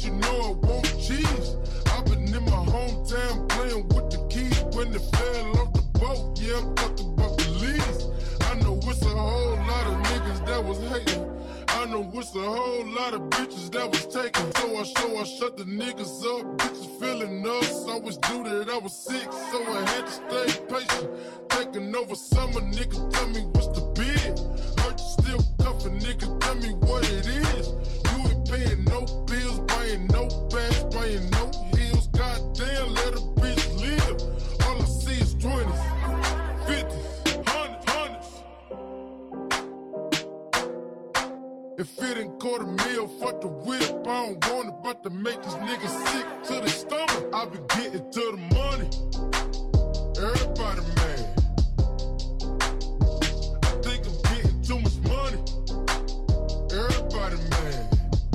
you know I want cheese. I've been in my hometown playing with the keys when they fell off the boat. Yeah, I'm talking about police. I know it's a whole lot of niggas that was hating. I know it's a whole lot of bitches that was taken. So I shut the niggas up. Bitches feeling us. Always knew that I was sick, so I had to stay patient. Taking over summer, nigga, tell me what's the bid. Heard you still cuffing, nigga, tell me what it is. You ain't paying no bills, buying no bags, buying no heels. Goddamn, let a bitch live. All I see is 20s, 50s, 100s. If it ain't $250,000, fuck the whip. I don't want it, about to make these niggas sick to the stomach. I be getting to the money. Everybody mad. I think I'm getting too much money. Everybody mad.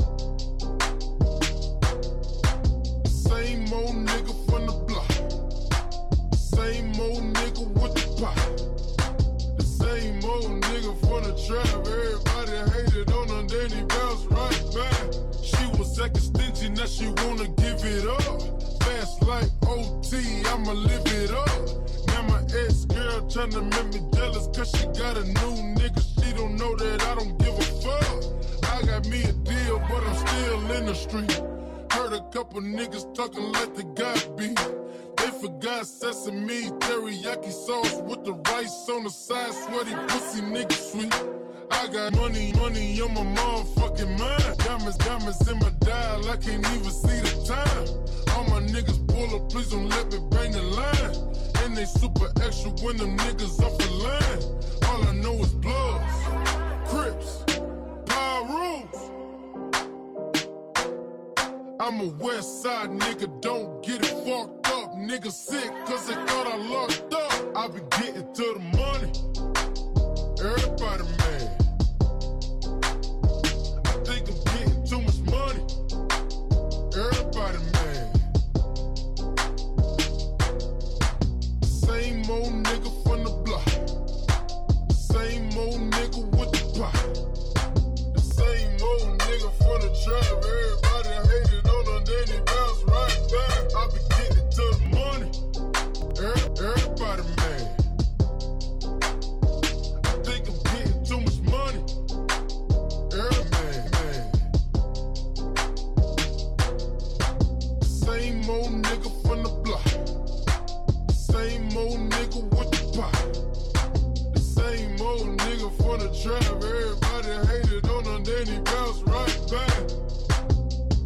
Same old nigga from the block. Same old nigga with the pot. The same old nigga from the trap. Everybody hated on her, then he bounced right back. She was acting stingy, now she wanna give it up. Fast like OT, I'ma live it up. Now my ex-girl tryna make me jealous cause she got a new nigga. She don't know that I don't give a fuck. I got me a deal, but I'm still in the street. Heard a couple niggas talking like they got beat. They forgot sesame, teriyaki sauce with the rice on the side. Sweaty pussy nigga sweet. I got money on my motherfucking mind. Diamonds in my dial, I can't even see the time. All my niggas pull up, please don't let me bang the line. And they super extra when them niggas off the line. All I know is Bloods, Crips, Power Rules. I'm a West Side nigga, don't get it fucked up. Nigga sick cause they thought I locked up. I be getting to the money. Everybody mad. I think I'm getting too much money. Everybody mad. Same old nigga from the block. Same old nigga with the pot. The same old nigga from the trap. Everybody hated on her, then he bounced right back. I be getting to the money. Everybody mad. I think I'm getting too much money. Everybody mad. Same old nigga